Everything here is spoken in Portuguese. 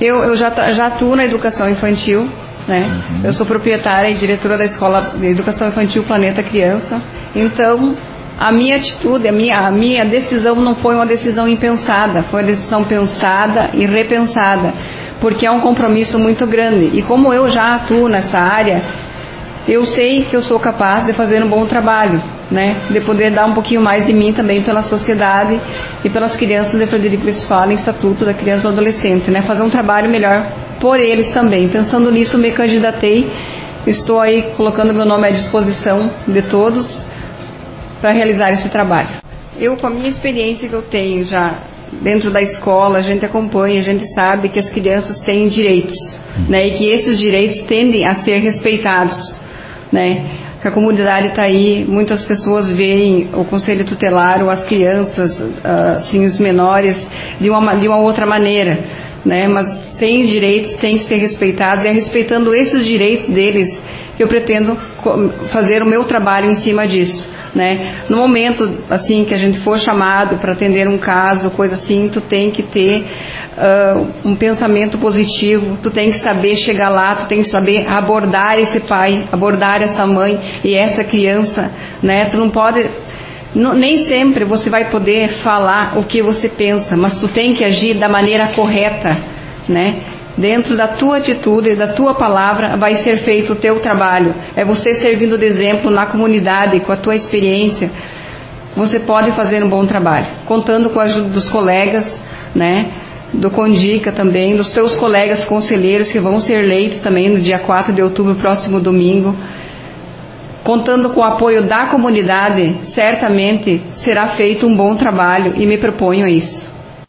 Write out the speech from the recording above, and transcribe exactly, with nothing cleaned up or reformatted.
Eu, eu já, já atuo na educação infantil, né? Uhum. Eu sou proprietária e diretora da Escola de Educação Infantil Planeta Criança. Então, a minha atitude, a minha, a minha decisão não foi uma decisão impensada, foi uma decisão pensada e repensada, porque é um compromisso muito grande. E como eu já atuo nessa área, eu sei que eu sou capaz de fazer um bom trabalho, né? De poder dar um pouquinho mais de mim também pela sociedade e pelas crianças de Frederico Westphalen, Estatuto da Criança e do Adolescente, né? Fazer um trabalho melhor por eles também. Pensando nisso, me candidatei, estou aí colocando meu nome à disposição de todos para realizar esse trabalho. Eu, com a minha experiência que eu tenho já dentro da escola, a gente acompanha, a gente sabe que as crianças têm direitos, né? E que esses direitos tendem a ser respeitados, né? Que a comunidade está aí, muitas pessoas veem o conselho tutelar ou as crianças, assim, os menores, de uma, de uma outra maneira, né? Mas tem direitos, tem que ser respeitados, e é respeitando esses direitos deles que eu pretendo fazer o meu trabalho em cima disso, né? No momento, assim, que a gente for chamado para atender um caso, coisa assim, tu tem que ter uh, um pensamento positivo, tu tem que saber chegar lá, tu tem que saber abordar esse pai, abordar essa mãe e essa criança, né? Tu não pode, não, nem sempre você vai poder falar o que você pensa, mas tu tem que agir da maneira correta, né? Dentro da tua atitude, da tua palavra, vai ser feito o teu trabalho. É você servindo de exemplo na comunidade, com a tua experiência. Você pode fazer um bom trabalho, contando com a ajuda dos colegas, né? Do Condica também, dos teus colegas conselheiros que vão ser eleitos também no dia quatro de outubro, próximo domingo. Contando com o apoio da comunidade, certamente será feito um bom trabalho, e me proponho a isso.